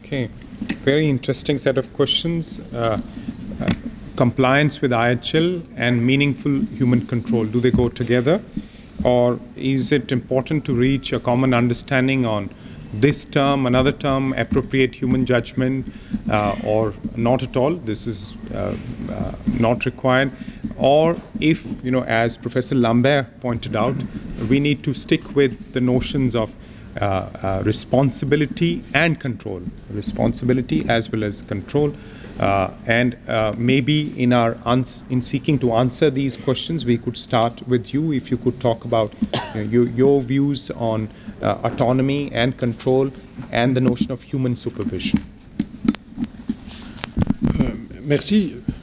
Okay, very interesting set of questions. Compliance with IHL and meaningful human control, do they go together? Or is it important to reach a common understanding on this term, another term, appropriate human judgment, or not at all? This is not required. Or if, as Professor Lambert pointed out, we need to stick with the notions of responsibility and control, responsibility as well as control. And maybe in seeking to answer these questions, we could start with you. If you could talk about your views on autonomy and control and the notion of human supervision. Merci.